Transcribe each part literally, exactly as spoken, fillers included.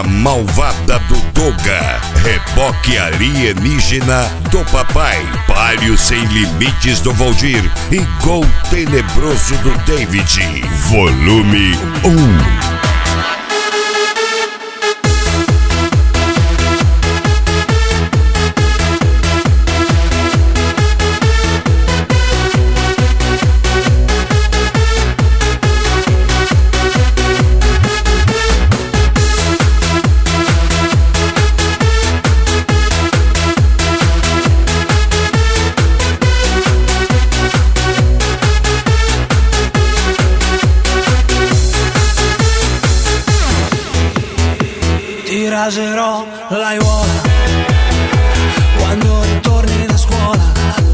Carretinha malvada do Doga, reboque alienígena do papai, palio sem limites do Valdir e gol tenebroso do David. Volume um. Ti raserò l'aiuola quando ritorni da scuola.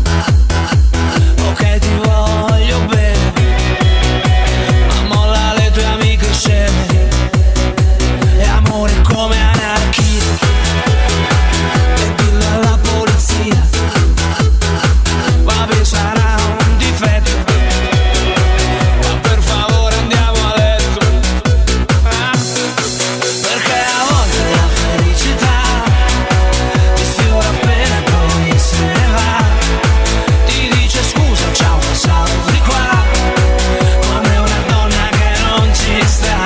Ok, ti voglio bene, ma molla le tue amiche sceme. E amore come anarchia, e dillo alla polizia. Vabbè, sarà un difetto, ma per favore andiamo a letto. Ah, perché a volte la felicità ti sfiora appena e poi se ne va. Ti dice scusa, ciao, passavo di qua, come una donna che non ci sta.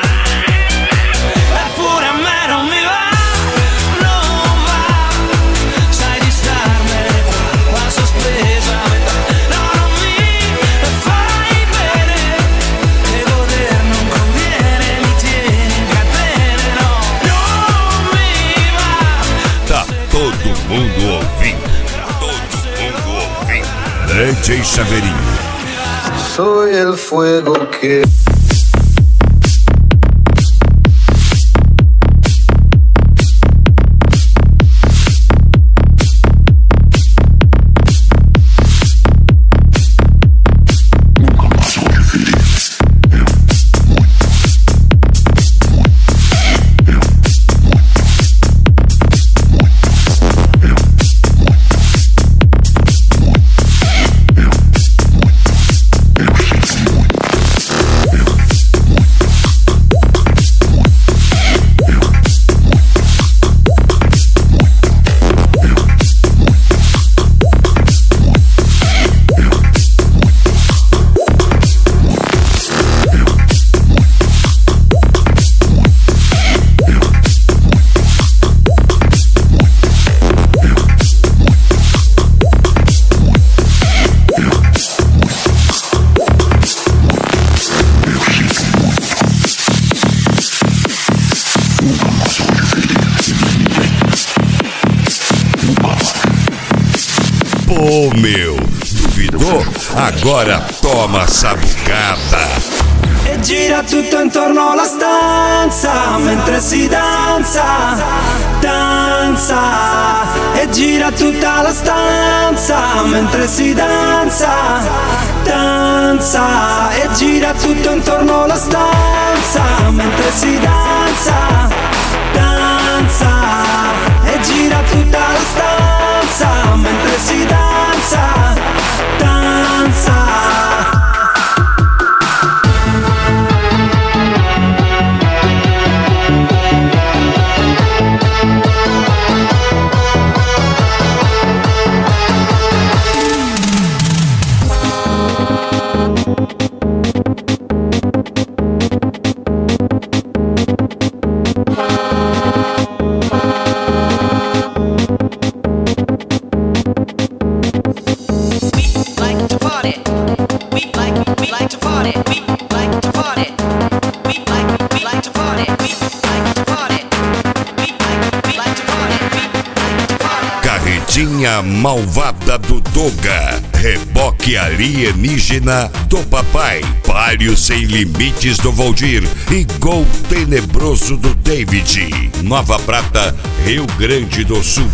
Eppure a me non mi va, non va. Sai di starmene qua, qua sospesa a metà. No, non mi fai bene, che goder non conviene, mi tieni in catene, no, non mi va. Tá todo mundo ouvindo, todo mundo ouvindo. D J Chaveirinho. Soy el fuego que Pô, meu, duvidou? Agora toma sabucada. E gira tutto intorno alla stanza mentre si danza, danza. E gira tutta la stanza mentre si danza, danza. E gira tutto intorno alla stanza mentre si danza, danza. E gira tutta la stanza mentre si danza, danza. Carretinha malvada do Doga, reboque alienígena do papai, palio sem limites do Valdir e gol tenebroso do David. Nova Prata, Rio Grande do Sul.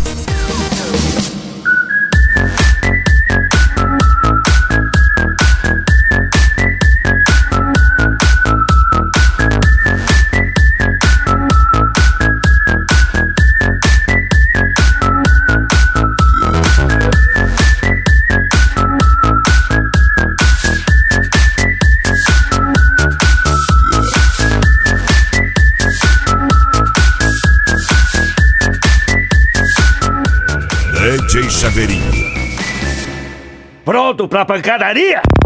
D J Chaveirinho. Pronto pra pancadaria?